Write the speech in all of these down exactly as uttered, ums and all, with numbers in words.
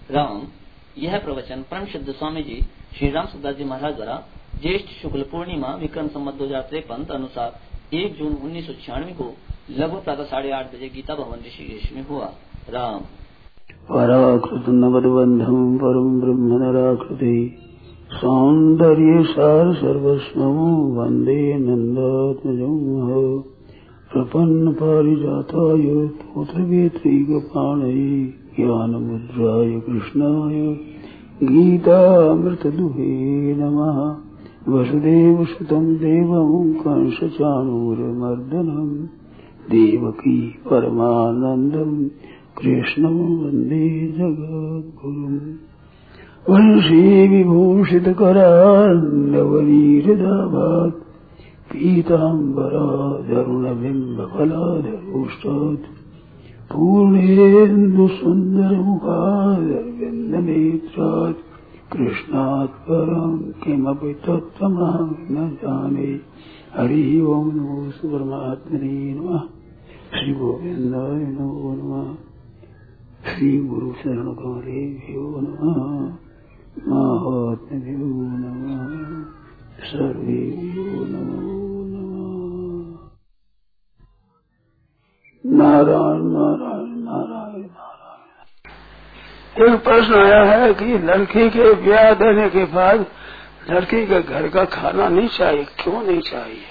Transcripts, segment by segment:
राम। यह प्रवचन परम सिद्ध स्वामी जी श्री राम सुखदास जी महाराज द्वारा ज्येष्ठ शुक्ल पूर्णिमा विक्रम संवत दो हजार तिरपन अनुसार एक जून उन्नीस सौ छियानवे को लगभग प्रातः साढ़े आठ बजे गीता भवन ऋषिकेश में हुआ। राम। पराकृत नवद्बंधम परम ब्रह्म नराकृति सौंदर्य सार सर्वस्वं वंदे नंदात्मजं प्रपन्न पारिजाताय पुत्रवेत्रैकपाणये ज्ञानमुद्राय कृष्णाय गीतामृतदुहे नमः। वसुदेवसुतं देवं कंसचाणूरमर्दनं देवकी परमानन्दं कृष्णं वन्दे जगद्गुरुम्। वंशी विभूषितकरान्नवनीरदाभात् पीताम्बरादरुणबिम्बफलाधरोष्टात् पूर्णेन्दुसुन्दरमुखादरविन्दनेत्रात् कृष्णात् परं किमपि तत्त्वमहं न जाने। हरि ओं नमो परमात्मने नमः। श्री गोविन्दाय नमो नमः। श्री गुरु शरण गौरेभ्यो नमः। महात्म्यो नमः। सर्वेभ्यो नमो नमः। नारायण नारायण नारायण नारायण। एक प्रश्न आया है कि लड़की के ब्याह देने के बाद लड़की के घर का खाना नहीं चाहिए, क्यों नहीं चाहिए?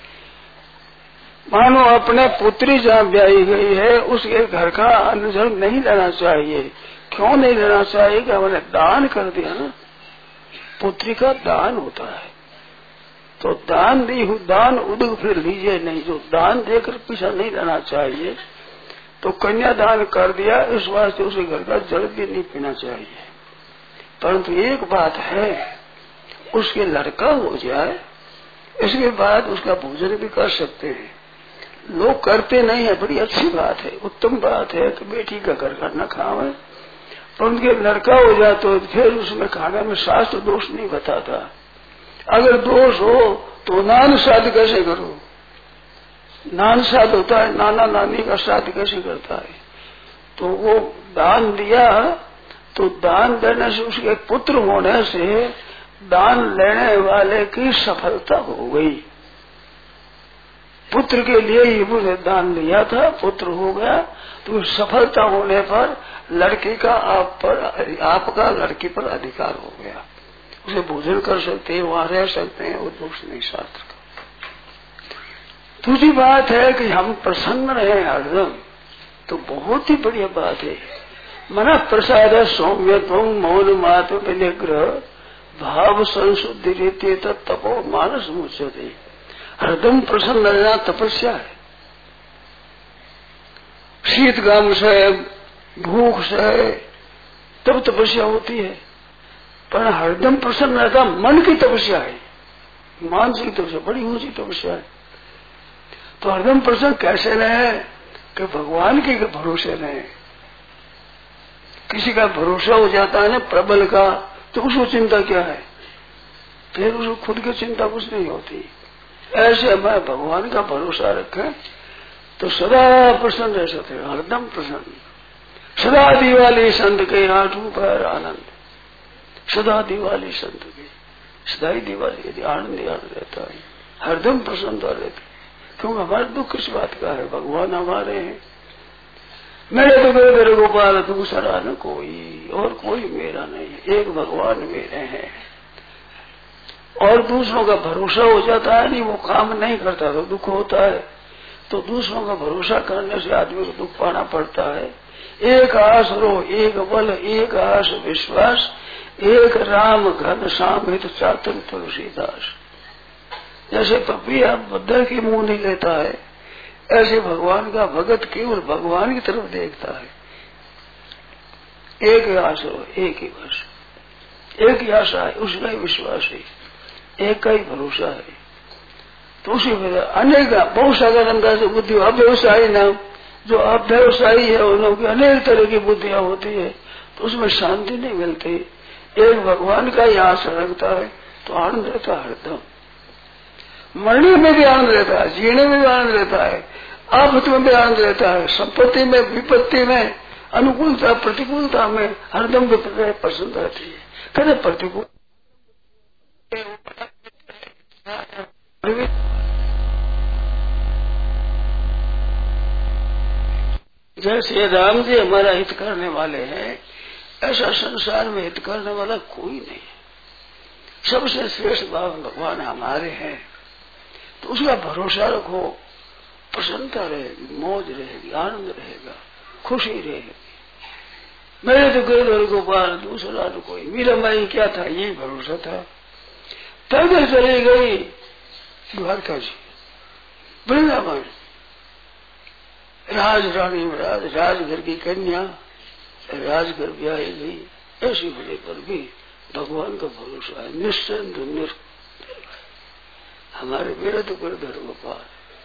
मानो अपने पुत्री जहाँ ब्याही गई है उसके घर का अन्न जल नहीं लेना चाहिए। क्यों नहीं लेना चाहिए? कि हमने दान कर दिया ना, पुत्री का दान होता है, तो दान दी हूँ दान उदक फिर लीजिए नहीं, जो दान देकर पीछा नहीं लेना चाहिए। तो कन्यादान कर दिया इस वास्ते उसके घर का जल भी नहीं पीना चाहिए। परंतु एक बात है, उसके लड़का हो जाए इसके बाद उसका भोजन भी कर सकते हैं। लोग करते नहीं है, बड़ी अच्छी बात है, उत्तम बात है कि बेटी का घर का न खावे, पर उनके लड़का हो जाए तो फिर उसमें खाने में शास्त्र दोष नहीं बताता। अगर दोष हो तो नान श्राद्ध कैसे करो? नान श्राद्ध होता है, नाना नानी का श्राद्ध कैसे करता है? तो वो दान दिया तो दान देने से उसके पुत्र होने से दान लेने वाले की सफलता हो गई। पुत्र के लिए ही उसने दान लिया था, पुत्र हो गया, तो सफलता होने पर लड़की का आप पर आपका लड़की पर अधिकार हो गया। उसे भोजन कर सकते हैं, वहां रह सकते हैं, वो दोष नहीं शास्त्र का। दूसरी बात है कि हम प्रसन्न रहे हरदम, तो बहुत ही बढ़िया बात है। मन प्रसाद सौम्य तुम मौन मात्र विनिग्रह भाव संशुद्धि रीति तपो मानस मुच्यते। हरदम प्रसन्न रहना तपस्या है। शीत गाम से भूख से तब तपस्या होती है, पर हरदम प्रसन्न रहता मन की तपस्या है, मानसिक तपस्या बड़ी ऊंची तपस्या है। तो हरदम प्रसन्न कैसे रहे? कि भगवान के भरोसे रहे। किसी का भरोसा हो जाता है ना प्रबल का, तो उसको चिंता क्या है? फिर उसको खुद की चिंता कुछ नहीं होती। ऐसे हमें भगवान का भरोसा रखें तो सदा प्रसन्न रह सकते, हरदम प्रसन्न। सदा दिवाली संत के आठों पर आनंद, सदा दिवाली संत की, सदा ही दिवाली यदि आनंद आनंद रहता है, हरदम प्रसन्नता रहती। क्योंकि हमारा दुख किस बात का है? भगवान हमारे हैं। मेरे तो मेरे गोपाल दूसरा न कोई, और कोई मेरा नहीं, एक भगवान मेरे हैं। और दूसरों का भरोसा हो जाता है, नहीं वो काम नहीं करता तो दुख होता है। तो दूसरों का भरोसा करने से आदमी को दुख पाना पड़ता है। एक आस रो, एक बल, एक आस विश्वास, एक राम घन सामित चातुर तुलसीदास। जैसे पपिया बद्दर की मुंह नहीं लेता है, ऐसे भगवान का भगत केवल भगवान की तरफ देखता है। एक आस रो, एक ही बस, एक ही आशा है, उसका ही विश्वास है, एक का ही भरोसा है। तो उसी वजह अनेक बहुत साधारण से बुद्धि अव्यवसायी न, जो अव्यवसायी है उन लोगों की अनेक तरह की बुद्धियां होती है, तो उसमें शांति नहीं मिलती। एक भगवान का ही आशा रखता है तो आनंद रहता है हरदम। मरने में भी आनंद रहता है, जीने में भी आनंद रहता है, आफत में भी आनंद रहता है, संपत्ति में विपत्ति में अनुकूलता प्रतिकूलता में हरदम विपरीत प्रसन्न रहती है। कहते प्रतिकूल जैसे राम जी हमारा हित करने वाले हैं, ऐसा संसार में हित करने वाला कोई नहीं है। सबसे श्रेष्ठ भगवान हमारे हैं, तो उसका भरोसा रखो, प्रसन्नता रहेगी, मौज रहेगी, आनंद रहेगा, खुशी रहेगी। मेरे तो गिरधर गोपाल, दूसरा तो कोई, मीरा माई क्या था, यही भरोसा था। पैदल चली गई द्वारका जी, वृंदावन, राज रानी राज राजघर की कन्या राजघर ब्याही गई, ऐसी होने पर भी भगवान का भरोसा है, निश्चिंत निर हमारे मेरे तो गिरधर गोपाल,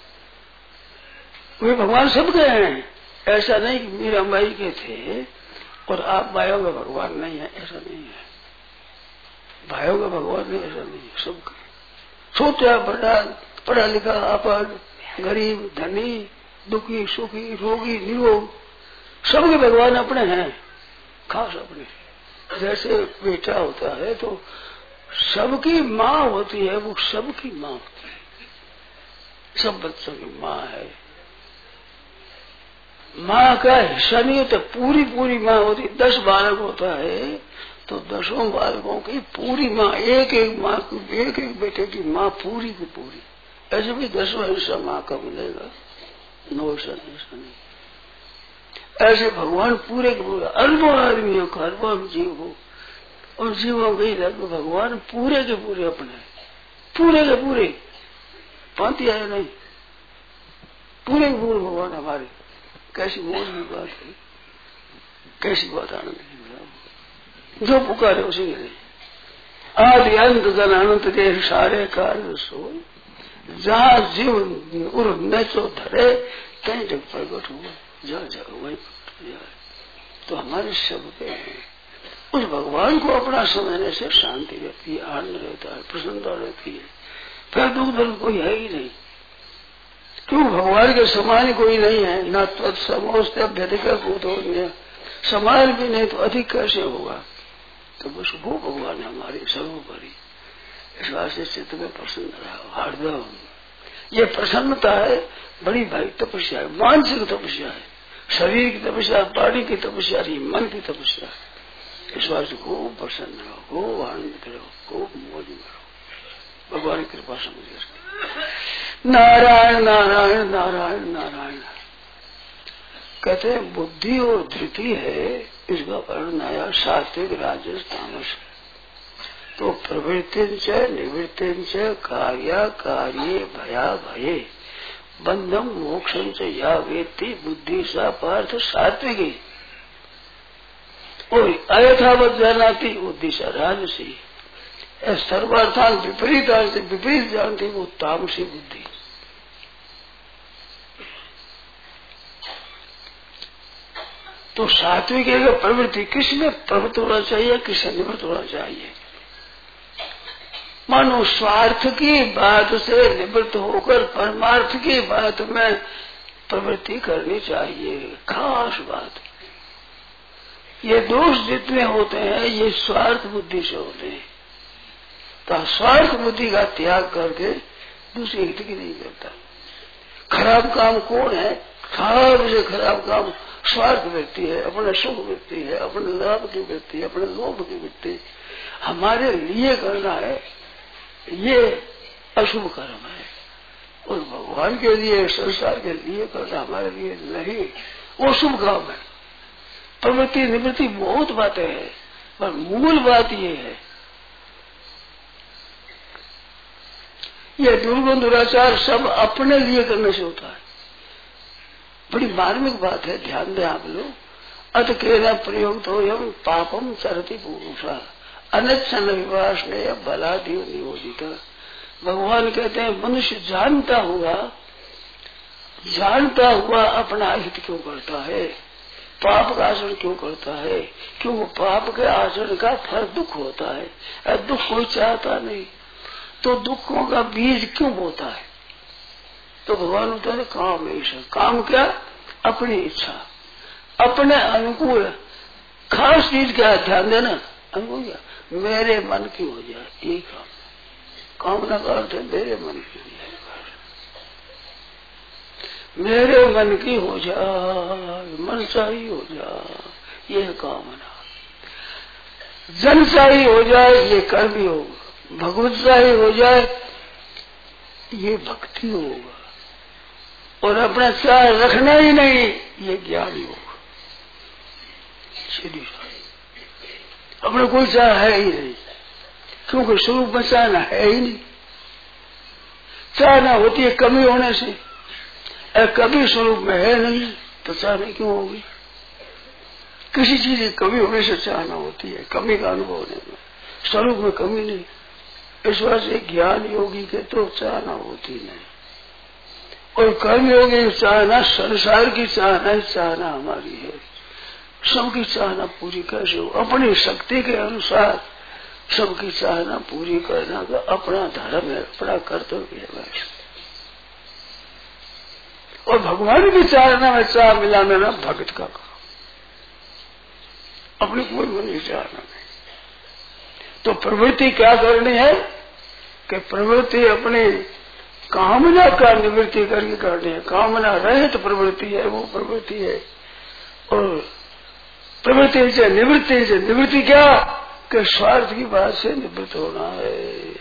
वे भगवान सबके हैं। ऐसा नहीं कि मीरा माई के थे और आप भाइयों का भगवान नहीं है, ऐसा नहीं है। भाइयों का भगवान नहीं, ऐसा नहीं है, सबका। छोटा बड़ा, पढ़ा लिखा अपढ़, गरीब धनी, दुखी सुखी, रोगी निरोग, सबके भगवान अपने हैं, खास अपने। जैसे बेटा होता है तो सबकी माँ होती है, वो सबकी माँ होती है, सब बच्चों की माँ है। माँ का हिस्सा नहीं होता, पूरी पूरी माँ होती। दस बालक होता है तो दसों बालकों की पूरी माँ, एक एक माँ की, एक एक बेटे की माँ पूरी की पूरी। ऐसे भी दसवां हिस्सा माँ का मिलेगा, नौ हिस्सा नहीं। ऐसे भगवान पूरे के पूरे, अरबों आदमी हो, अरबों जीव हो, उन जीवों के लग भगवान पूरे के पूरे अपने, पूरे के पूरे, पांति आए नहीं, पूरे के पूरे भगवान हमारे। कैसी मौज की बात है, कैसी बात आनंद की, जो पुकारे उसी के आदि अंत जन अनंत देश सारे कार्य सो, जहाँ जीव उर न चो धरे कहीं जग प्रकट हुआ, जा जग वही जाए। तो हमारे सबके हैं, उस भगवान को अपना समझने से शांति रहती है, आनंद रहता है, प्रसन्नता रहती है, फिर दुख दर्द कोई है ही नहीं। क्यों? भगवान के समान कोई नहीं है, न तत्समोस्ते अभ्यधिक भूत, समान भी नहीं तो अधिक कैसे होगा। तो बस वो भगवान हमारी सर्वोपरि, इस वास्ते चित्त में प्रसन्न रहा हरदम। ये प्रसन्नता है बड़ी भारी तपस्या है, मानसिक तपस्या है, शरीर की तपस्या, प्राणी की तपस्या नहीं, मन की तपस्या है। इस वास्ते खूब प्रसन्न रहो, खूब आनंदित रहो, खूब मौज में रहो, भगवान की कृपा समझ। नारायण नारायण नारायण नारायण कहते हैं बुद्धि और धृति है, इसका वर्ण आया सात्विक राजस तामस। तो प्रवृत्ति निवृत्ति कार्या कार्ये भया भये बंधम मोक्षम च या वेत्ति बुद्धि सा पार्थ सात्विकी, और अयथावत जानाती बुद्धि सा राजसी, सर्वार्थान विपरीत विपरीत जानती वो तामसी बुद्धि। तो सात्विक है प्रवृत्ति, किसमें प्रवृत्त होना चाहिए, किससे निवृत्त होना चाहिए। मानो स्वार्थ की बात से निवृत्त होकर परमार्थ की बात में प्रवृत्ति करनी चाहिए, खास बात। ये दोष जितने होते हैं ये स्वार्थ बुद्धि से होते हैं। तो स्वार्थ बुद्धि का त्याग करके दूसरे हित की नहीं करता। खराब काम कौन है? खराब से खराब काम स्वार्थ वृत्ति है, अपने सुख वृत्ति है, अपने लाभ की वृत्ति है, अपने लोभ की वृत्ति। हमारे लिए करना है ये अशुभ कर्म है, और भगवान के लिए संसार के लिए करना हमारे लिए नहीं, वो शुभ काम है। प्रवृत्ति निवृत्ति बहुत बातें हैं, पर मूल बात ये है, ये दुर्गुण दुराचार सब अपने लिए करने से होता है। बड़ी मार्मिक बात है, ध्यान दें आप लोग। अत के न प्रयोग तो यम पापम चरति पुरुषा अनच्छन विवास ने बलादिव नियोजित। भगवान कहते हैं मनुष्य जानता हुआ जानता हुआ अपना हित क्यों करता है, पाप का आचरण क्यों करता है, क्यों वो पाप के आचरण का फल दुख होता है। और दुख कोई चाहता नहीं, तो दुखों का बीज क्यों बोता है। तो भगवान होता है काम है, ईश्वर काम क्या? अपनी इच्छा। अपने अनुकूल खास चीज क्या है, ध्यान देना। अनुकूल क्या, मेरे मन की हो जाए, ये काम कामना का अर्थ है मेरे मन की हो जाए, मेरे मन की हो जाए, मनसाही हो जाए, ये कामना। जनसाही हो जाए, ये कर्म योग। भगवतसाही हो जाए, ये भक्ति होगा। और अपना चाह रखना ही नहीं, ये ज्ञान योग। सीधी अपने कोई चाह है ही नहीं, क्योंकि स्वरूप में चाहना है ही नहीं। चाहना होती है कमी होने से, कभी स्वरूप में है नहीं तो चाहना क्यों होगी। किसी चीज की कमी होने से चाहना होती है, कमी का अनुभव होने में, स्वरूप में कमी नहीं। इस वजह से ज्ञान योगी के तो चाहना होती नहीं। और कर्म योगी की चाहना, संसार की चाहना ही चाहना हमारी है। सबकी चाहना पूरी कैसे हो, अपनी शक्ति के अनुसार सबकी चाहना पूरी करना का अपना धर्म है, अपना कर्तव्य है। और भगवान की चाहना में चाह मिलाना ना भक्त का काम, अपनी कोई मनी चाहना नहीं। तो प्रवृत्ति क्या करनी है कि प्रवृत्ति अपनी कामना का निवृत्ति करके करनी है। कामना रहे तो प्रवृत्ति है, वो प्रवृत्ति है। और प्रवृत्ति से निवृत्ति से निवृत्ति क्या कि स्वार्थ की बात से निवृत्त होना है।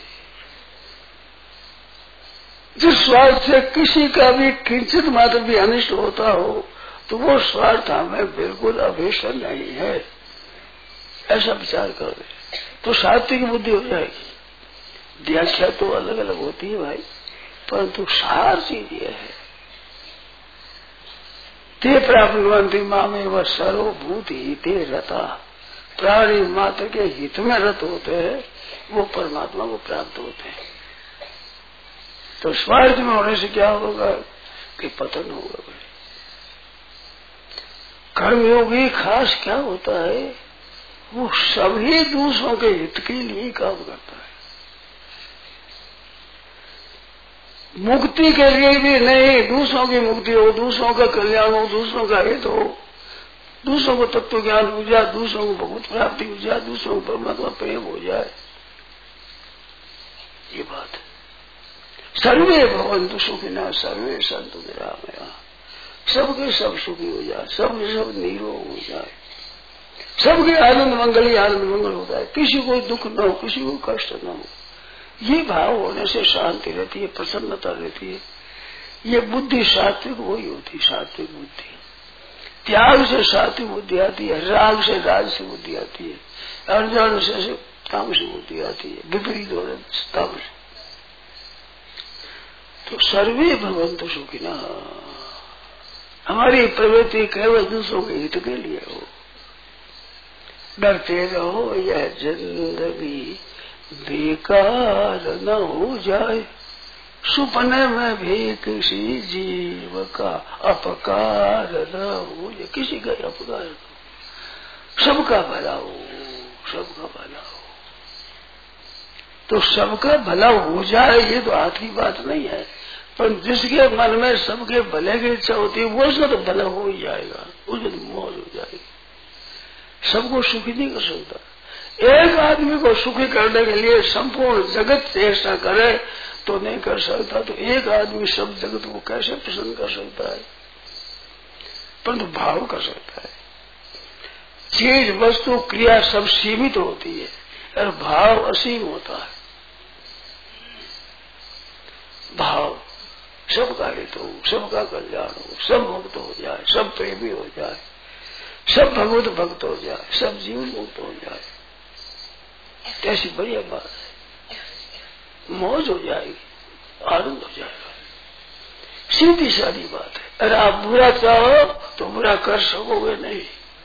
जिस स्वार्थ से किसी का भी किंचित मात्र भी अनिष्ट होता हो तो वो स्वार्थ हमें बिल्कुल अभिष्ट नहीं है, ऐसा विचार कर दे तो सात्विक बुद्धि हो जाएगी। व्याख्या तो अलग अलग होती है भाई, परंतु सार चीज ये है। ते प्राप्नुवन्ति मामे व सर्वभूत हिते रता, प्राणी मात्र के हित में रत होते हैं, वो परमात्मा को प्राप्त होते हैं। तो स्वार्थ में होने से क्या होगा कि पतन होगा भाई। कर्मयोगी खास क्या होता है, वो सभी दूसरों के हित के लिए काम करता है। मुक्ति के लिए भी नहीं, दूसरों की मुक्ति हो, दूसरों का कल्याण हो, दूसरों का हित हो, दूसरों को तत्व ज्ञान हो जाए, दूसरों को भगवत प्राप्ति हो जाए, दूसरों को परमात्मा प्रेम हो जाए, ये बात है। सर्वे भवन्तु सुखिनः सर्वे सन्तु निरामयाः, सबके सब सुखी हो जाए, सबके सब निरोग हो जाए, सबके आनंद मंगल ही आनंद मंगल होता है, किसी को दुख न हो, किसी को कष्ट न हो। ये भाव होने से शांति रहती है, प्रसन्नता रहती है। ये बुद्धि सात्विक वही होती है, सात्विक बुद्धि। त्याग से सात्विक बुद्धि आती है, राग से राजसी बुद्धि आती है, अज्ञान से तामसी बुद्धि आती है, विपरीत हो तामसी। तो सर्वे भवन्तु सुखिनः, हमारी प्रवृत्ति केवल दूसरों के हित के लिए हो। डरते रहो यह जिंदगी बेकार न हो जाए, सुपने में भी किसी जीव का अपकार न हो जाए, किसी का अपकार न हो, सबका भला हो, सबका भला हो। तो सबका भला हो जाए ये तो हाथ की बात नहीं है, पर जिसके मन में सबके भले की इच्छा होती है वो उसका तो भला हो ही जाएगा, उसको तो मौज हो जाएगी। सबको सुखी नहीं कर सकता। एक आदमी को सुखी करने के लिए संपूर्ण जगत चेष्टा करे तो नहीं कर सकता, तो एक आदमी सब जगत को कैसे प्रसन्न कर सकता है, परंतु भाव कर सकता है। चीज वस्तु क्रिया सब सीमित होती है और भाव असीम होता है। भाव सबका हित हो, सबका कल्याण हो, सब मुक्त हो जाए, सब प्रेमी हो जाए, सब भगवत भक्त हो जाए, सब जीवन मुक्त हो जाए, कैसी बढ़िया बात है। मौज हो जाएगी, आनंद हो जाएगा, सीधी सादी बात है। अरे आप बुरा चाहो तो बुरा कर सकोगे नहीं।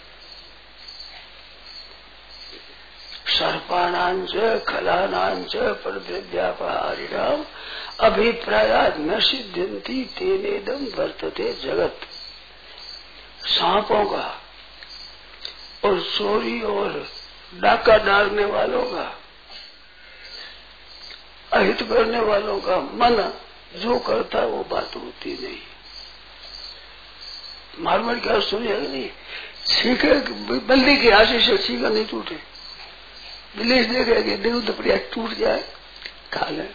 सर्पाणांच खलानांच परद्रव्यापहारिणाम अभिप्रायात् न सिद्ध्यन्ति तेनेदं वर्तते जगत। सांपों का और चोरी और डाका डालने वालों का, अहित करने वालों का मन जो करता है वो बात होती नहीं। मारवाड़ क्या सुनिए नहीं, छीके बल्ली की आशीष से छीका नहीं टूटे, बिल्ली देखेगी दूध बढ़िया टूट जाए खा ले,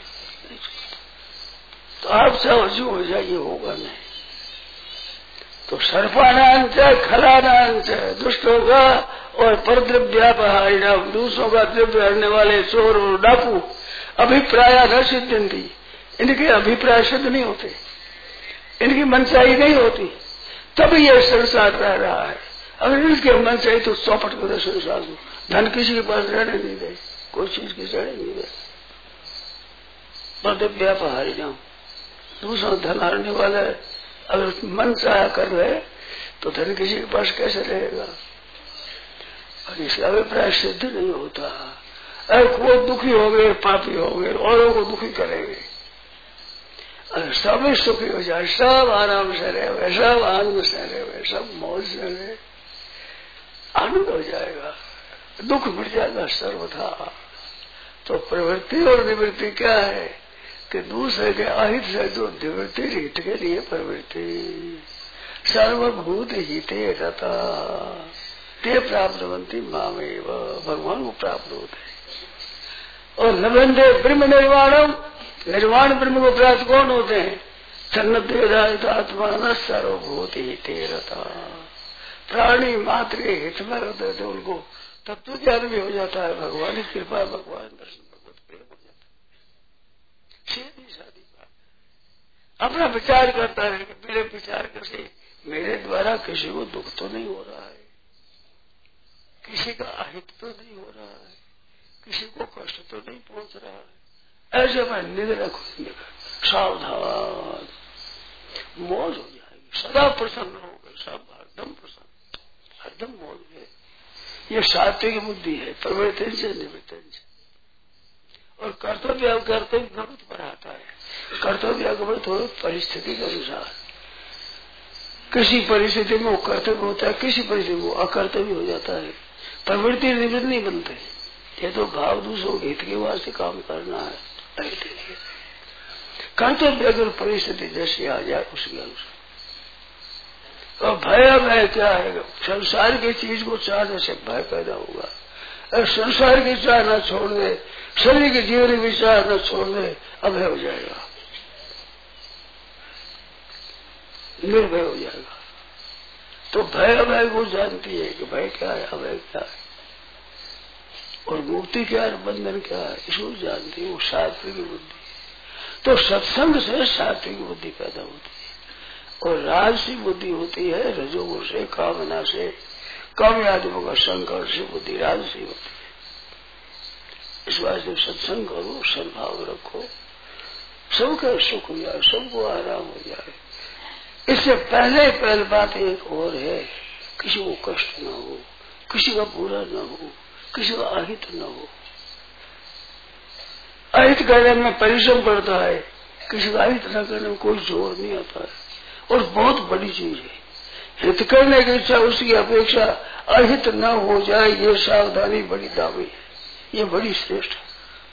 तो आप सब जो हो जाए ये होगा नहीं। तो सर्पानांच खलानांच दुष्ट होगा और परद्रव्यापहारिणाम दूसरों का द्रव्य हरने वाले चोर और डाकू अभिप्राय न सिद्धि, इनके अभिप्राय सिद्ध नहीं होते, इनकी मनचाही नहीं होती, तब ये संसार रह रहा है। अगर इनके मनचाही तो चौपट कर संसार को, धन किसी के पास रहने नहीं दे, कोई चीज की रहने नहीं दे। परद्रव्यापहारिणाम दूसरा धन हरने वाला है, अगर मन चाह कर रहे तो धन किसी के पास कैसे रहेगा, और इसका अभिप्राय सिद्ध नहीं होता। अगर वो दुखी हो गए, पापी हो गए, औरों को दुखी करेंगे, अगर सब सुखी हो जाए, सब आराम से रहे, सब आनंद से रहे, सब मौज से रहे, आनंद हो जाएगा, दुख मिट जाएगा सर्वथा। तो प्रवृत्ति और निवृत्ति क्या है कि दूसरे के अहित से जो निवृत्ति हित के लिए प्रवृत्ति, सर्वभूत हिते रता ते प्राप्त बनती मामेव, भगवान को प्राप्त होते हैं। और लभंते ब्रह्म निर्वाणम, निर्वाण ब्रह्म को प्राप्त कौन होते हैं? सन्नद्वेदायित आत्मा न सर्वभूत हिते रता, प्राणी मात्र के हित में रहते थे, उनको तत्व ज्ञान भी हो जाता है, भगवान की कृपा, भगवान दर्शन, भगवत प्रेम हो जाता है। सीधी सादी बात, अपना विचार करता है कि मेरे विचार कैसे, मेरे द्वारा किसी को दुख तो नहीं हो रहा है, किसी का अहित तो नहीं हो रहा है, किसी को कष्ट तो नहीं पहुंच रहा है, ऐसे मैं निधि रखूंगी, सावधान, मौज हो जाएगी, सदा प्रसन्न हो गए, सब हरदम प्रसन्न, हरदम मौज गए। ये सात्विक बुद्धि है, प्रवृत्ति से निवृत्ति से। और कर्तव्य कर्तव्य प्रवृत्त पर आता है, कर्तव्य प्रवृत्त हो परिस्थिति के अनुसार, किसी परिस्थिति में वो कर्तव्य होता है, किसी परिस्थिति में वो अकर्तव्य हो जाता है, प्रवृत्ति निवृत्त नहीं बनते। ये तो भाव दूसरों के हित के वास्ते काम करना है, कर्तव्य अगर परिस्थिति जैसी आ जाए उसके अनुसार। और भय भय क्या है? संसार की चीज को चाहने से भय पैदा होगा, अगर संसार की चाह न छोड़ दे, शरीर के जीवन की चाह न छोड़ दे, अभय हो जाएगा, निर्भय हो जाएगा। तो भय अभय को जानती है कि भय क्या है, अभय क्या है, और मुक्ति क्या है, बंधन क्या है, इसको जानती है, वो सात्विक बुद्धि। तो सत्संग से सात्विक बुद्धि पैदा होती है, और राजसी बुद्धि होती है रजोगुण से, कामना से, कामयादियों का संकल्प से बुद्धि राजसी होती है। इस वास्ते सत्संग करो, सद्भाव रखो, सबका सुख हो जाए, सबको आराम हो जाए। इससे पहले पहले बात एक और है, किसी को कष्ट न हो, किसी का बुरा न हो, किसी का अहित न हो। अहित करने में परिश्रम पड़ता है, किसी का अहित न करने में कोई जोर नहीं आता है, और बहुत बड़ी चीज है। हित करने की इच्छा, उसकी अपेक्षा अहित न हो जाए, ये सावधानी बड़ी दावी है, ये बड़ी श्रेष्ठ है।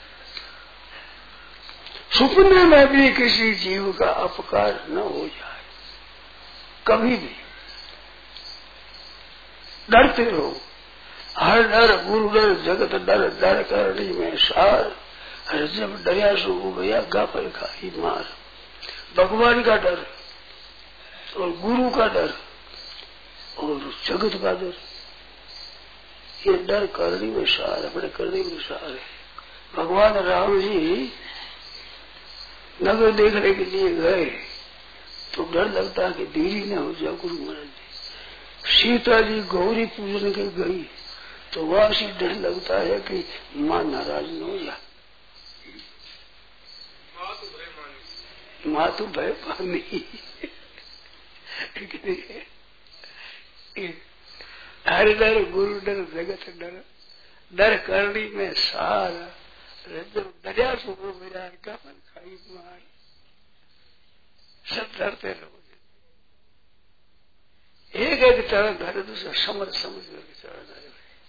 सुपने में भी किसी जीव का अपकार न हो जाए, कभी भी डरते रहो। हर डर गुरु डर जगत डर, डर करनी में सार, जब डरिया सो गया गा पर खाई मार। भगवान का डर और गुरु का डर और जगत का डर, ये डर करनी में सार, अपने करने में सार है। भगवान राम जी नगर देखने के लिए गए तो डर लगता है कि देरी न हो जाए गुरु महाराज जी। सीता जी गौरी पूजन के गई तो वहां से डर लगता है कि मां नाराज न हो जाए, माँ तो भय पानी। हर डर गुरु डर जगत डर, डर करनी में सार, जब दरिया सुबह मेरा का मन खाई मार, सब डरते रहो। एक एक चरण धरे, दूसरा समझ समझ करके चरण धरे।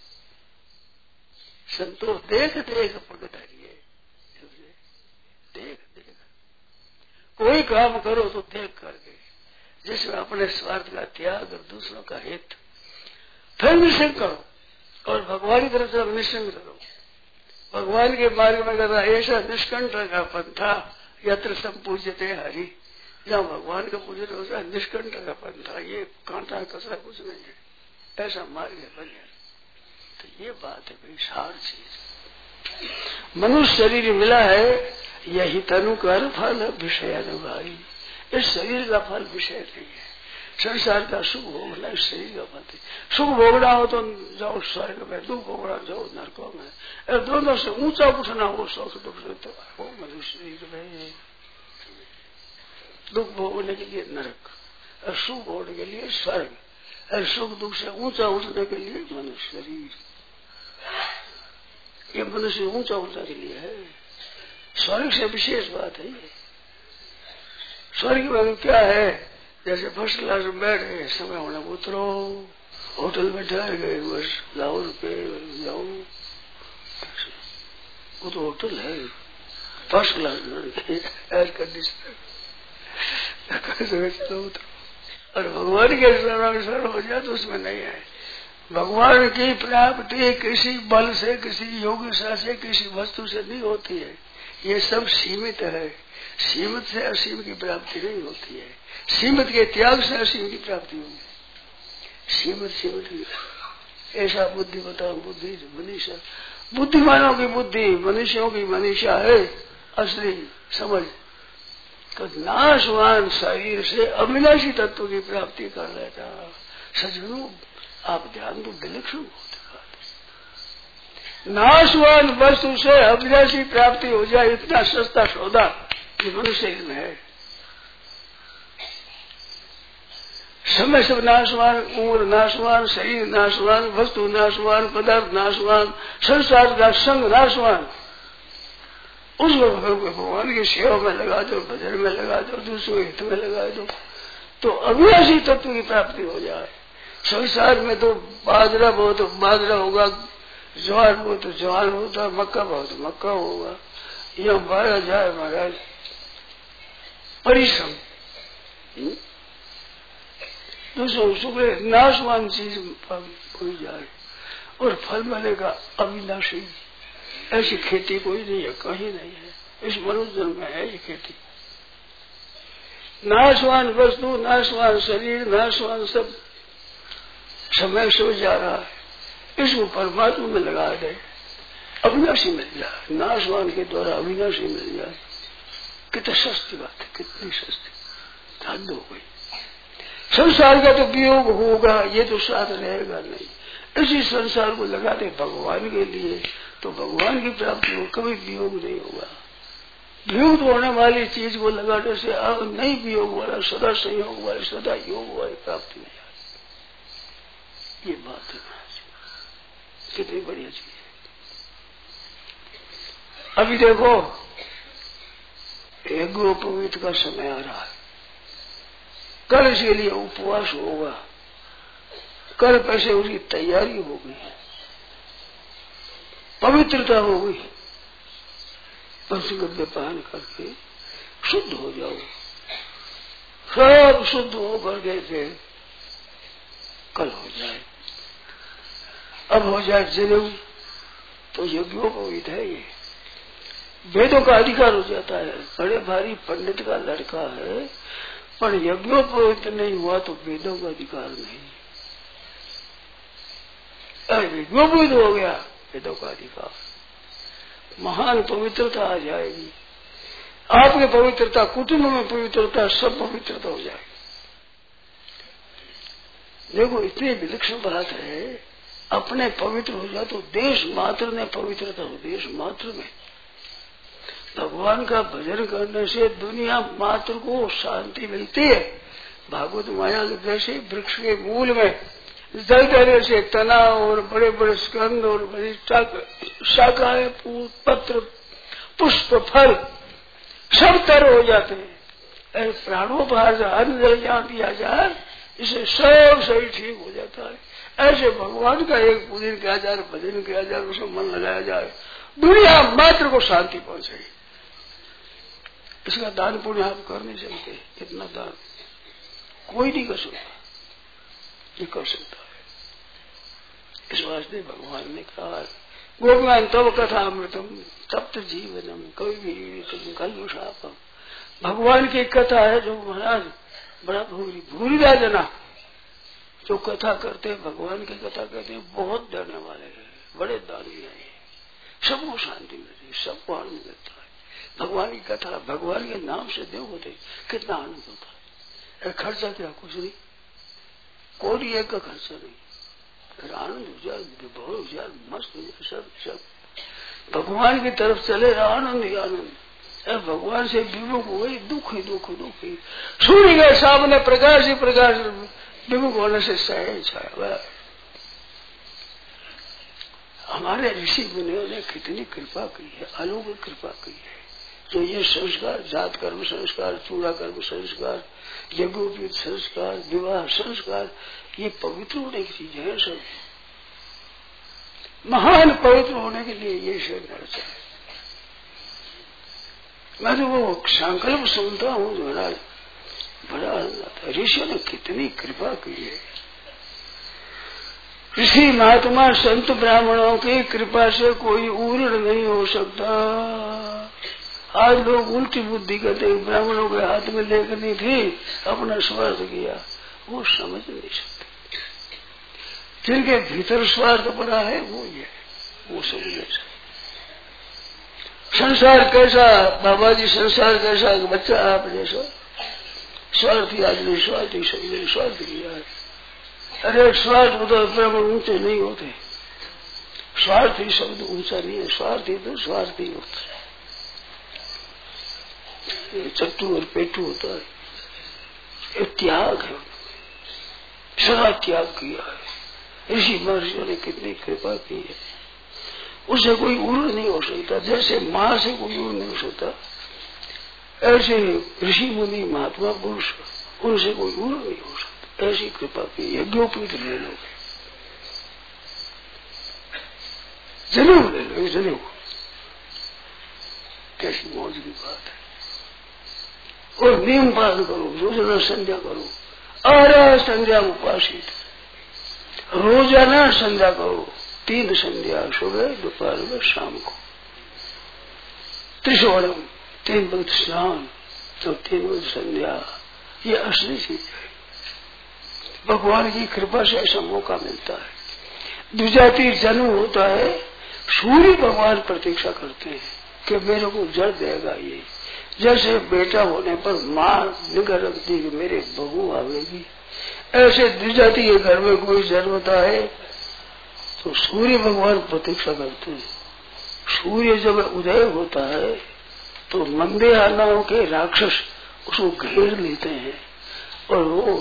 संतोष देख देख पग धरिए, देख देख कोई काम करो तो देख करके, जिसमें अपने स्वार्थ का त्याग और दूसरों का हित, फिर निश्चय करो और भगवान की तरफ से निश्चय करो। भगवान के मार्ग में करना ऐसा निष्कंठ का पंथा यत्र संपूज्यते हरि, जहाँ भगवान का पूजन होता है निष्कंठ का पंथा, ये कांटा कसरा कुछ नहीं है, ऐसा मार्ग है बढ़िया। तो ये बात है भाई, सार चीज मनुष्य शरीर मिला है, यही तनु कर फल विषय अनुभाई। इस शरीर का फल विषय नहीं है, संसार का सुख भोगना इस शरीर का फल। सुख भोगना हो तो जाओ स्वर्ग में, दुख भोगना जाओ नरकों में। दोनों से ऊंचा उठना हो सुख दुख से तो वो मनुष्य शरीर में। दुख भोगने के लिए नरक और सुख भोगने के लिए स्वर्ग, और सुख दुख से ऊंचा उठने के लिए मनुष्य शरीर। ये मनुष्य ऊंचा उठने के लिए है, स्वर्ग से विशेष बात है ये। स्वर्ग में क्या है, जैसे फर्स्ट क्लास में बैठ गए, समय होने उतरो, होटल में ठहर गए, बस लाओ रुपये जाओ, वो तो होटल है फर्स्ट क्लास में, एयर कंडीशनर। उतरो और भगवान के शरण हो जाए तो उसमें नहीं है। भगवान की प्राप्ति किसी बल से, किसी योगिता से, किसी वस्तु से नहीं होती है। ये सब सीमित है, सीमित से असीम की प्राप्ति नहीं होती है, सीमित के त्याग से असीम की प्राप्ति होगी। सीमित सीमित ऐसा बुद्धि बताओ, बुद्धि मनीषा, बुद्धिमानों की बुद्धि, मनुष्यों की मनीषा है असली समझ। तो नाशवान शरीर से अविनाशी तत्व की प्राप्ति कर लेता। सज्जनों आप ध्यान दो, विलक्षण होते नाशवान वस्तु से अविनाशी प्राप्ति हो जाए, इतना सस्ता सौदा ये मनुष्य में है। समय सब नाशवान, उम्र नाशवान, शरीर नाशवान, वस्तु नाशवान, पदार्थ नाशवान, संसार का संग नाशवान। उसको भगवान की सेवा में लगा दो, भजन में लगा दो, दूसरों हित में लगा दो, तो अविनाशी तत्व की प्राप्ति हो जाए। संसार में तो बाजरा बो तो बाजरा होगा, ज्वार बो तो ज्वार होता, मक्का बो तो मक्का होगा। यह बारह जाए महाराज परिश्रम, दूसरों सुबह नाशवान चीज हो जाए और फल मिलेगा अविनाशी। ऐसी खेती कोई नहीं है, कहीं नहीं है, इस मनुष्य जन्म में है ये खेती। नाशवान वस्तु, नाशवान शरीर, नाशवान सब समय सो जा रहा है, इसको परमात्मा में लगा दे, अविनाशी मिल जाए, नाशवान के द्वारा अविनाशी मिल जाए। कितनी सस्ती बात है, कितनी सस्ती, हद हो गई। संसार का तो वियोग होगा, ये तो साथ रहेगा नहीं। इसी संसार को लगा दे भगवान के लिए, तो भगवान की प्राप्ति हो, कभी वियोग नहीं होगा। वियोग होने वाली चीज को लगाने से अब नहीं वियोग वाला, सदा संयोग वाली, सदा योग वाली प्राप्ति हो जाए। ये बात है, कितनी बढ़िया चीज है। अभी देखो यज्ञोपवीत का समय आ रहा है, कल इसके लिए उपवास होगा, कल पैसे उसकी तैयारी हो गई, पवित्रता हो गई, पंचगव्य पान करके शुद्ध हो जाओ, सब शुद्ध हो करके थे कल हो जाए। अब हो जाए जनेऊ तो यज्ञोपवीत है, ये वेदों का अधिकार हो जाता है। बड़े भारी पंडित का लड़का है पर यज्ञोपवीत नहीं हुआ तो वेदों का अधिकार नहीं। यज्ञोपवीत हो गया, वेदों का अधिकार, महान पवित्रता आ जाएगी। आपकी पवित्रता, कुटुंब में पवित्रता, सब पवित्रता हो जाएगी। देखो इतनी विलक्षण बात है, अपने पवित्र हो जाए तो देश मात्र में पवित्रता हो, देश मात्र में। भगवान का भजन करने से दुनिया मात्र को शांति मिलती है। भागवत माया के जैसे वृक्ष के मूल में जल देने से तना और बड़े बड़े स्कंद और बड़ी शाखाएं, पत्र, पुष्प, फल सब तर हो जाते हैं। प्राणों बाहर से अन्न जल जहाँ दिया जाए, इसे सब सही ठीक हो जाता है। ऐसे भगवान का एक पूजन किया जाए, भजन किया जाए, उसमें मन लगाया जाए, दुनिया मात्र को शांति पहुंचेगी। इसका दान पुण्य आप कर नहीं सकते, इतना दान कोई नहीं कर सकता, ये कर सकता है। इस वास्ते भगवान ने कहा गोपीमान तब कथा अमृतम तप्त जीवनम कवि भी तुम कल शापम। भगवान की कथा है जो महाराज बड़ा भूरी भूरीदा जना जो कथा करते हैं, भगवान की कथा करते हैं, बहुत देने वाले हैं, बड़े दानी हैं, सबको शांति मिलती है, सबको आनंद मिलता है। भगवान की कथा भगवान के नाम से देव होते कितना आनंद होता है। खर्चा क्या कुछ नहीं, कोई एक का खर्चा नहीं, फिर आनंद हो जाए, बहुत हो जाए, मस्त हो जाए, सब सब भगवान की तरफ चले आनंद ही आनंद। भगवान से विमुख हो गई दुख ही दुख दुख ही। सूर्य के सामने प्रकाश ही प्रकाश, विमुख होने से सहज छाया। हमारे ऋषि मुनियों ने कितनी कृपा की है, अलौकिक कृपा की है। जो ये संस्कार, जात कर्म संस्कार, चूड़ा कर्म संस्कार, यज्ञोपवीत संस्कार, विवाह संस्कार, ये पवित्र होने की चीज है। सब महान पवित्र होने के लिए ये सब नर्चा है। मैं तो वो संकल्प सुनता हूँ जो महाराज बड़ा आनंद आता है। ऋषियों ने कितनी कृपा की है। ऋषि महात्मा संत ब्राह्मणों की कृपा से कोई उर्ण नहीं हो सकता। आज लोग उल्टी बुद्धि करते, ब्राह्मणों के हाथ में लेखनी थी, अपना स्वार्थ किया, वो समझ नहीं सकते। जिनके भीतर स्वार्थ पड़ा है वो ये वो समझ नहीं सकते। संसार कैसा बाबा जी, संसार कैसा बच्चा आप जैसा स्वार्थी आदमी, स्वार्थी शब्द स्वार्थ किया है। अरे स्वार्थ तो ब्राह्मण ऊंचे नहीं होते, स्वार्थी शब्द ऊंचा नहीं है, स्वार्थी तो स्वार्थी होता है। चट्टू और पेटू होता है, ये त्याग है, सदा त्याग किया है। ऋषि महर्षियों ने कितनी कृपा की है, उससे कोई उर्ण नहीं हो सकता। जैसे मां से कोई उर्ण नहीं हो सकता, ऐसे ऋषि मुनि महात्मा पुरुष उनसे कोई उर्ण नहीं हो सकता। ऐसी कृपा की यज्ञोपवीत ले लो, जनेऊ ले लो, जनेऊ कैसी मौज की बात है। और नियम पालन करो, रोजाना संध्या करो, आरा संध्या उपासित, रोजाना संध्या करो, तीन संध्या, सुबह दोपहर में शाम को, त्रिशोणम तीन वक्त स्नान, तो तीन वक्त संध्या, ये असली चीज है। भगवान की कृपा से ऐसा मौका मिलता है। द्विजाति जन्म होता है, सूर्य भगवान प्रतीक्षा करते हैं कि मेरे को जल देगा। ये जैसे बेटा होने पर माँ निगाह रखती है मेरे बहू आवेगी, ऐसे द्विजाति के घर में कोई जन्मता है तो सूर्य भगवान प्रतीक्षा करते हैं। सूर्य जब उदय होता है तो मंदे आनाओं के राक्षस उसको घेर लेते हैं और वो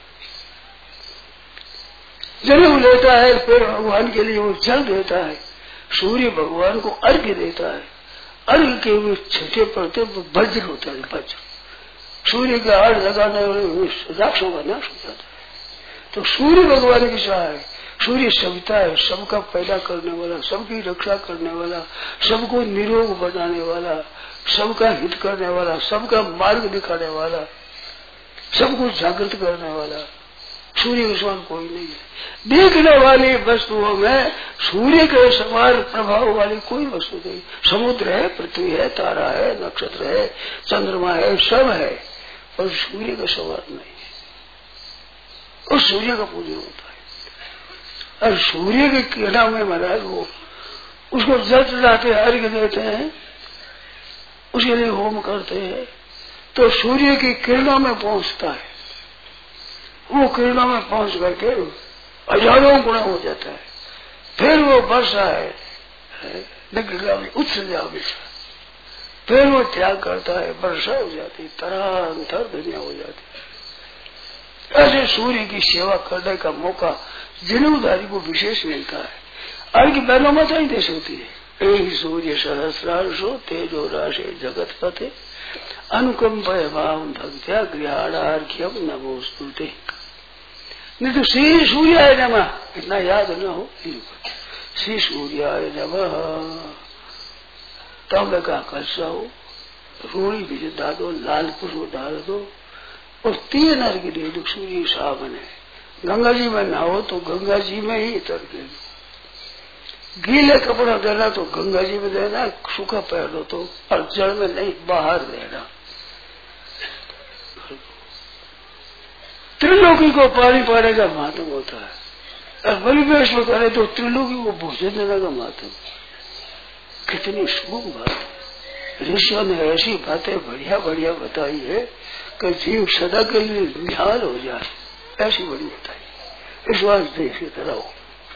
जनेऊ लेता है, फिर भगवान के लिए वो जल देता है, सूर्य भगवान को अर्घ्य देता है। अर्घ के वो छठे पड़ते वज्र होता है, वज्र सूर्य का अर्घ लगाने वाले राक्षसों का नाश हो जाता है। तो सूर्य भगवान की सहाय, सूर्य सविता है, सबका पैदा करने वाला, सबकी रक्षा करने वाला, सबको निरोग बनाने वाला, सबका हित करने वाला, सबका मार्ग दिखाने वाला, सबको जागृत करने वाला। सूर्य के समान कोई नहीं है। देखने वाली वस्तुओं में सूर्य के समान प्रभाव वाली कोई वस्तु नहीं। समुद्र है, पृथ्वी है, तारा है, नक्षत्र है, चंद्रमा है, सब है, पर सूर्य का समान नहीं है। उस सूर्य का पूजन होता है और सूर्य के किरणों में महाराज वो उसको जल चढ़ाते हैं, अर्घ्य देते हैं, उसके लिए होम करते हैं, तो सूर्य की किरणों में पहुंचता है। वो किरणों में पहुंच करके हजारों गुना हो जाता है। फिर वो वर्षा है, उच्च जाओगे, फिर वो त्याग करता है, वर्षा हो जाती, तरांतर दुनिया हो जाती। ऐसे सूर्य की सेवा करने का मौका जनेऊधारी को विशेष मिलता है। अर्घ्य बहनों में तो ही देश होती है। एक सूर्य सहस्रांशो तेजो राशे जगत पते अनुकंप भक्त्या गृहाणार्घ्यम नमोस्तुते। नहीं तो श्री सूर्याय नमः इतना याद न हो, श्री सूर्याय नमः तांबे का कलसा हो, रोड़ी भी डाल दो, लाल पुष्प डाल दो, और तीन अर्घ दे दो सूर्य सामने। गंगा जी में नहाओ तो गंगा जी में ही तड़के दो। गीले कपड़ा देना तो गंगा जी में देना, सूखा पैर दो तो, और जल में नहीं बाहर देना। त्रिलोकी को पानी पाने का महत्व होता है, और बलिवेश में करे तो त्रिलोकी को भोजन देने का महत्व। कितनी शुभ बात है। ऋषियों ने ऐसी बातें बढ़िया बढ़िया बताई है कि जीव सदा के लिए निहाल हो जाए, ऐसी बड़ी बताई। इस वास्ते इसी तरह हो।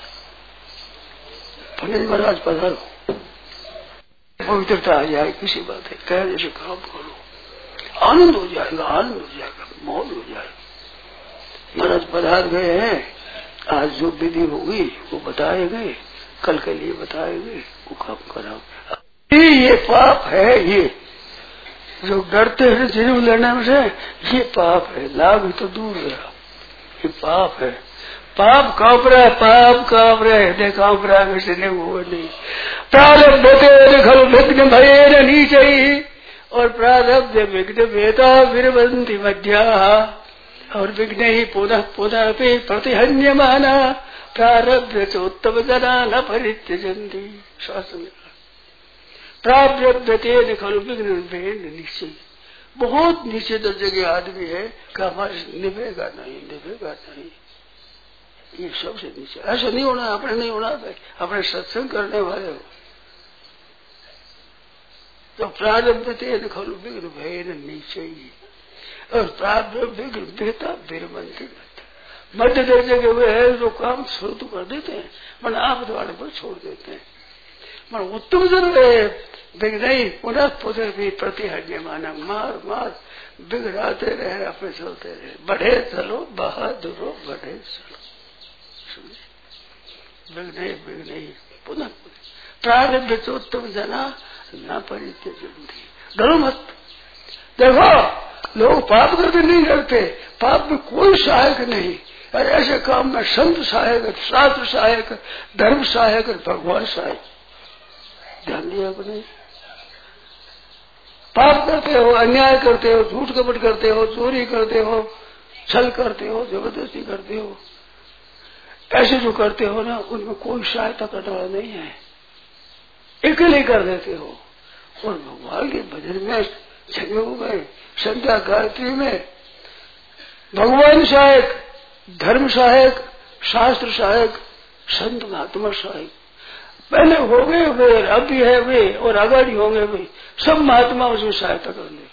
पंडित महाराज पधारो, पवित्रता आ जाए, किसी बात है कह जैसे काम करो, आनंद हो जाएगा, आनंद हो जाएगा, मौज हो जाएगा। महाराज पधार गए हैं, आज जो विधि होगी वो बताए गए, कल के लिए बताए गए, वो काम कराओ। ये पाप है, ये जो डरते हैं जन्म लेने से, ये पाप है। लाभ तो दूर रहा, ये पाप है। पाप कांप रहा है, पाप कांप रहा है, हृदय कांप रहा है, वैसे नहीं हुआ नहीं। प्रारब्ध खल विघ्न भय नीचे, और प्रारब्ध विघ्न भेदा विरवंती मध्या, और विघ्न ही पुनः पुनः पे प्रतिहन्यमाना, प्रारब्ध चोत्तम जना न परित्यजन्ति। शास्त्र में प्रारब्ध तेन खलु विघ्न भेद निश्चय। बहुत नीचे दर्जे के आदमी है कि हमारे निभेगा नहीं, निभेगा नहीं, ये सबसे नीचे। ऐसा नहीं होना, अपने नहीं होना, अपने सत्संग करने वाले हो तो प्रारब्ध तेन खलु विघ्न भेद निश्चय, और प्रारब्ध विघ्न भेदा विरमंती। मध्य दर्जे के हुए है जो काम शुरू तो कर देते हैं, मन आप द्वारा पर छोड़ देते हैं। मन उत्तम जरूर है, बिगड़ई पुनः पुनः भी प्रतिहन्य माना, मार मार बिगड़ाते रहे, अपने चलते रहे। बढ़े चलो बहादुरो, बढ़े चलो, बिगड़े बिगड़ई पुनः पुनः। प्रारब्ध चोत्तम जना न परित्यजन्ति। डरो मत। देखो लोग पाप करके नहीं डरते, पाप में कोई सहायक नहीं, और ऐसे काम में संत सहायक, शास्त्र सहायक, धर्म सहायक, भगवान सहायक। ध्यान दिया को नहीं। पाप करते हो, अन्याय करते हो, झूठ कपट करते हो, चोरी करते हो, छल करते हो, जबरदस्ती करते हो, ऐसे जो करते हो ना, उनमें कोई सहायता करने वाला नहीं है, अकेले कर देते हो। और भगवान के भजन में जगे हुए, संध्या गायत्री में भगवान सहायक, धर्म सहायक, शास्त्र सहायक, संत महात्मा सहायक। पहले हो गए वे, अब भी है वे, और आगाड़ी होंगे वे, सब महात्मा उसमें सहायता कर ले।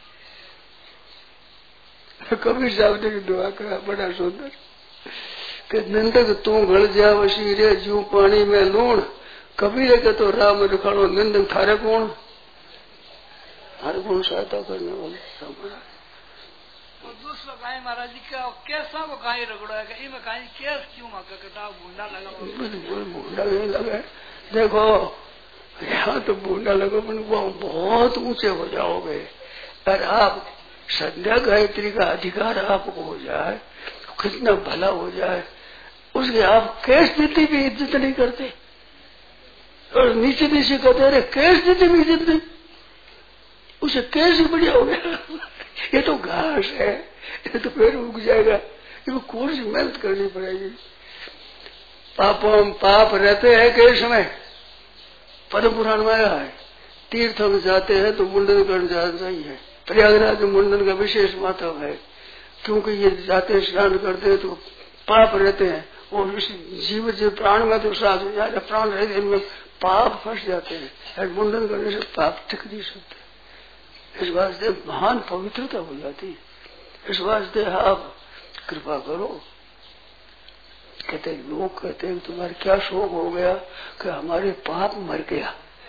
कबीर साहब ने दुआ करा बड़ा सुंदर कि नंदक तू गल जा वसी रे जू पानी में लूण। कबीर के तो राम रखाड़ो नंदक थारे कौन, हर कौन सहायता करने वाले हमारा। और दूसरा गाय महाराज जी का कैसा वो गाय रगड़ा है, इनमें गाय कैस क्यों मांगा कहता बूंदा लगा, बिल्कुल बूंदा नहीं लगा। देखो यहाँ तो बूंदा लगो, बहुत ऊंचे हो जाओगे। और आप संध्या गायत्री का अधिकार आपको हो जाए, कितना भला हो जाए, उसके आप कैस देती भी इज्जत नहीं करते, और नीचे नीचे कहते रहे कैस देती भी इज्जत नहीं, उसे कैसे बढ़िया हो गया। ये तो घास है, ये तो पेड़ उग जाएगा, ये कौन सी मेहनत करनी पड़ेगी। पापों पाप रहते हैं कई समय, पद्म पुराण में आया है, तीर्थों में जाते हैं तो मुंडन करने जाना चाहिए। प्रयागराज में मुंडन का विशेष महत्व है, क्योंकि ये जाते हैं स्नान करते हैं तो पाप रहते हैं, और जीव जो प्राण में तो साथ हो जाए, प्राण रहते हैं इनमें पाप फंस जाते हैं, मुंडन करने से पाप टिक नहीं सकते। इस वास्ते महान पवित्रता हो जाती है। इस वास्ते आप कृपा करो। कहते लोग कहते हैं तुम्हारे क्या शोक हो गया कि हमारे पाप मर गया,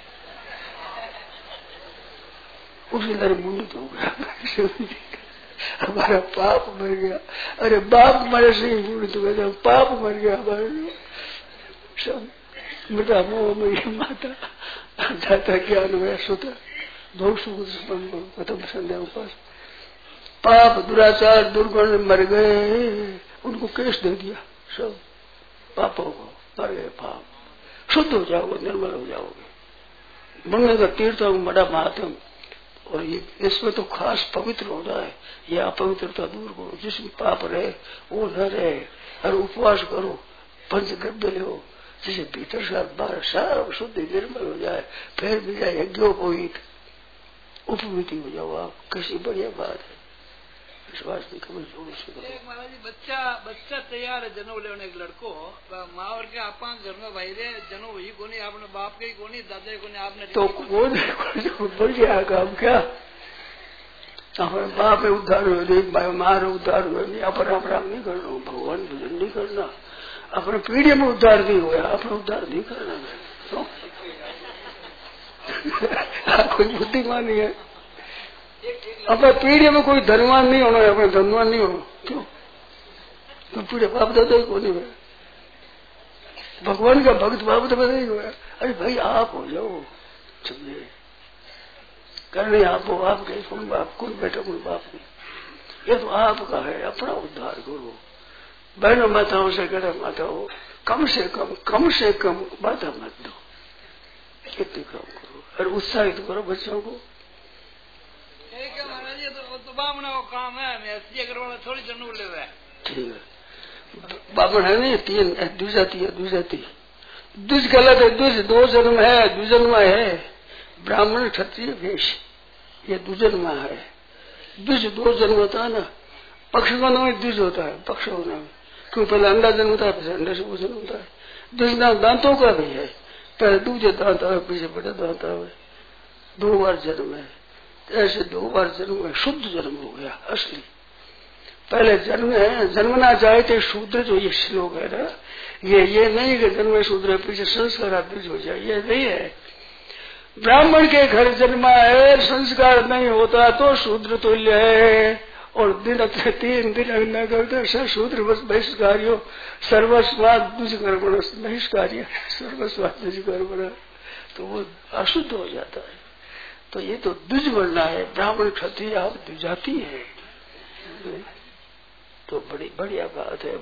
उसी तरह मुंडित हो गया। हमारा पाप मर गया। अरे बाप मरे से ही मुंडित हो गया, पाप मर गया हमारे सब। मृदा मोह में माता जाता ज्ञान में सुता बहुत सुख संध्या उपास। पाप दुराचार दुर्गुण मर गए, उनको केस दे दिया सब पापों को, मर गए पाप। शुद्ध हो जाओगे, निर्मल हो जाओगे। मंगल का तीर्थों में बड़ा महात्म, और ये इसमें तो खास पवित्र होना है, ये अपवित्रता दूर करो, जिसमें पाप रहे वो न रहे, और उपवास करो, पंचगव्य लो, जिसे भीतर से बाहर सारा शुद्ध निर्मल हो जाए, फिर भी जाए यज्ञोपवीत उपवीति हो जाओ आप। कैसी बढ़िया बात है, विश्वास नहीं खबर जोर से। एक महाराज जी बच्चा बच्चा तैयार है जनेऊ लेने, एक लड़को माँ और के आपा घर में भाई रे जनेऊ हुई कोनी, आपने बाप के ही कोनी, दादा ही कोनी, आपने तो वो बढ़िया काम क्या, अपने बाप है उद्धार हुए नहीं, माँ उद्धार हुए नहीं, अपना अपराध नहीं करना, भगवान भजन नहीं करना, अपने पीढ़ी में उद्धार नहीं हुआ, अपना उद्धार नहीं करना। तो कोई बुद्धिमान नहीं है, अपने पीढ़ी में कोई धनवान नहीं होना है, अपने धनवान नहीं होना। क्यों? तो पीढ़ी बाप दादा को नहीं हुआ, भगवान का भक्त बाप दादा नहीं हुआ। अरे भाई आप हो जाओ, समझे करने आप हो, आप गए कौन बाप, कौन बेटा कौन बाप नहीं, ये तो आपका है, अपना उद्धार करो। बहनों माताओं से कह माताओं कम से कम कम से कम बाधा मत दो, कितने काम करो और उत्साहित करो बच्चों को। ठीक है महाराज जी, तो, तो बामना वो काम है, मैं अस्सी अगर वाला थोड़ी जनेऊ ले रहा है। ठीक है, बामन है नहीं, तीन द्विजाति है, द्विजाति द्विज गलत है, द्विज दो जन्म है, द्विजन्मा है, ब्राह्मण क्षत्रिय वेश, ये द्विजन्मा है। द्विज दो जन्म होता है ना, पक्ष का नाम द्विज होता है, पक्ष होना में, क्योंकि पहले अंडा जन्म होता है, पीछे अंडा से भोजन होता है। द्विज दांतों का भी है, पहले दूसरे दांत आवे, पीछे बड़े दांत आवे, दो बार जन्म है। ऐसे दो बार जन्म है, शुद्ध जन्म हो गया असली। पहले जन्म है, जन्मना चाहते शूद्र, जो ये श्लोक है ना, ये ये नहीं कि जन्म शूद्र पीछे संस्कार द्विज हो जाए, ये नहीं है। ब्राह्मण के घर जन्मा है, संस्कार नहीं होता तो शूद्र तुल्य है, और दिन तीन दिन न करते शूद्र बस बहिष्कार्यो सर्वस्वाद द्विज कर्मण बहिष्कार्य सर्वस्वाद द्विज कर्मण, तो वो अशुद्ध हो जाता है। तो ये तो द्विज बनना है, ब्राह्मण क्षत्रिय आप द्विजाति है, तो बड़ी बढ़िया बात है।